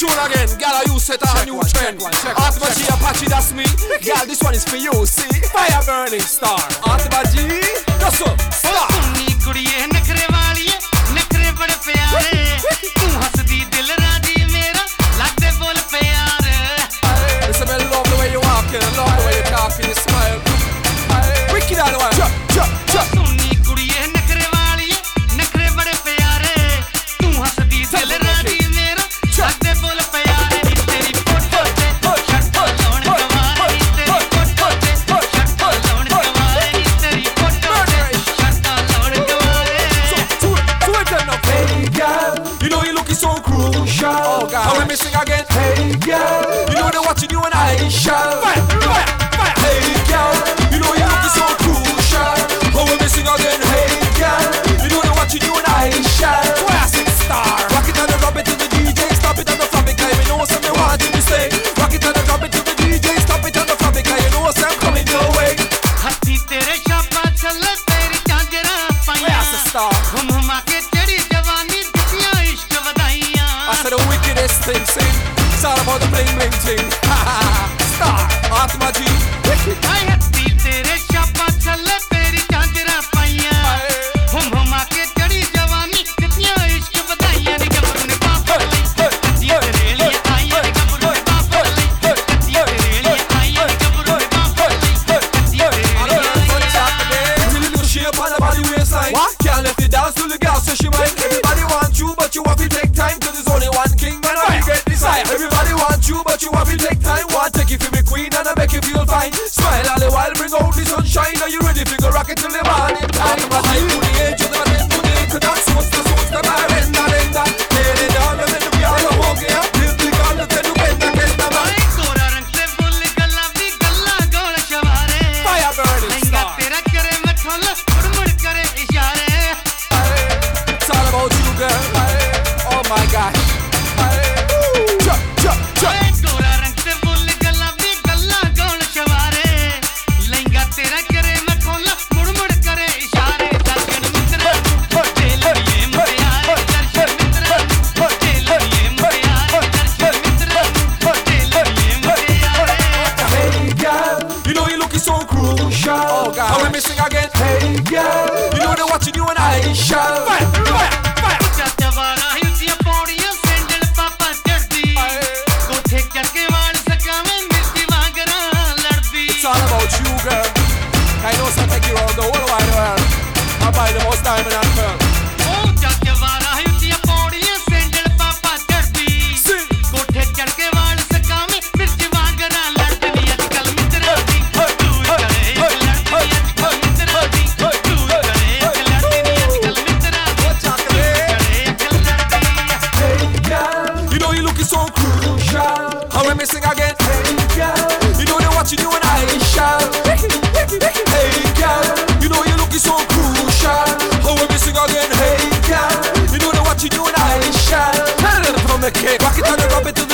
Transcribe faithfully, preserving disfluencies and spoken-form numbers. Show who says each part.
Speaker 1: tune again, gal, you set a new trend. Atma G, Apache, that's me. Gal, this one is for you, see. Fire burning star. Atma G, that's up. Start.
Speaker 2: Sunni कुड़िये नखरे वालिये, नखरे बड़े प्यारे. तू हंसदी दिल राजी मेरा, लगदे बोल प्यारे.
Speaker 1: Listen, I love the way you walking, I love the way you talking, you smile. Wicked out the way. Jump, jump, jump.
Speaker 2: Sunni कुड़िये नखरे वालिये, नखरे बड़े प्यारे. तू हंसदी दिल राजी मेरा, लगदे बोल प्यारे. नी तेरी फोटो ते शर्ट लाउण गवारे. नी तेरी फोटो ते शर्ट लाउण गवारे. नी तेरी फोटो ते शर्ट लाउण गवारे.
Speaker 1: So, to it, to it then now. Hey girl, you know you looking so crucial. Oh God, how we missing again? Hey girl, you know they're watching you and I shall. Fire, fire, fire. Hey girl, you know you looking so crucial. How we missing again? Hey girl, you know they're watching you and I shall. Classic star. Rock it and drop it to the D J, stop it and the flop it, 'cause you know something want you to stay. Rock it and drop it to the D J, stop it and the flop it, 'cause you know I'm coming your way.
Speaker 2: हत्ती तेरे शापा चले तेरी झांजरा पाइयां.
Speaker 1: Classic star.
Speaker 2: घुम घुमा के चढ़ी जवानी दिखियां इश्क वधाइयां.
Speaker 1: I said the wickedest thing, see? It's all about the bling bling thing. Ha ha ha. Star, Atma G, wicked.
Speaker 2: हाय हत्ती तेरे शापा चले तेरी झांजरा पाइयां. घुम घुमा के चढ़ी जवानी दिखियां इश्क वधाइयां. नी गबरू ने पाप लई कच्ची तेरेलियां आइयां. नी गबरू ने पाप लई कच्ची तेरेलियां आइयां. नी गबरू ने पाप लई कच्ची तेरेलियां आइयां.
Speaker 1: Really little shape on the body waistline. What? Can't let it dance to the girl so she mind. Everybody want you, but you have to take time. 'Cause there's only one king, man, I will get desire. Everybody want you, but you have to take time. Want take you for me queen and I make you feel fine. Smile all the while, bring out the sunshine. Are you ready to go rock it till the morning time? High to the edge of the end to the end. That's what's the source, the bar, and the end. Tear it down, and then we all go here. Live the gun, and then you bend the bend the man.
Speaker 2: हाय गोरा रंग से full गुलाबी गल्ला गोल शवारे.
Speaker 1: Fire burning
Speaker 2: lehenga
Speaker 1: star.
Speaker 2: तेरा करे मैं खोला मुड़ मुड़ करे इशारे.
Speaker 1: It's all about you, girl. Oh my gosh. Jump, jump, jump.
Speaker 2: हाय गोरा रंग से फुल गुलाबी गल्ला गोल शवारे. लहंगा तेरा करे मैं खोला मुड़ मुड़ करे इशारे. दर्शन मित्रा तेल लिए मुटियारे. दर्शन मित्रा तेल लिए मुटियारे. दर्शन मित्रा तेल लिए मुटियारे.
Speaker 1: Hey girl, you know you're looking so crucial. Oh God, how we missing again? Hey girl, you know they're watching you and I shall. Fire, fire, fire.
Speaker 2: चाचा वाला ही उतिया पौड़ियां सैंडल पापा चढ़दी. कोठे चढ़ के वाल सकावे मिर्ची वांगरा लड़दी.
Speaker 1: It's all about you, girl. I know some take you around the whole wide world. I buy the most diamond and pearl.
Speaker 2: ओ चाचा वाला ही उतिया पौड़ियां सैंडल पापा चढ़दी.
Speaker 1: Sing.
Speaker 2: कोठे चढ़ के वाल सकावे मिर्ची वांगरा लड़दी. अजकल मित्रा दी दूर करे एक लड़दी. अजकल मित्रा दी दूर करे एक लड़दी. अजकल मित्रा दी दूर करे एक लड़दी.
Speaker 1: Hey girl, you know you're looking so crucial. How we missing again? Hey girl, you know they're watching you and I shall. Hey girl, you know you're looking so crucial. How we missing again? Hey girl, you know they're watching you and I shall. From the cake, rock it and rub it to the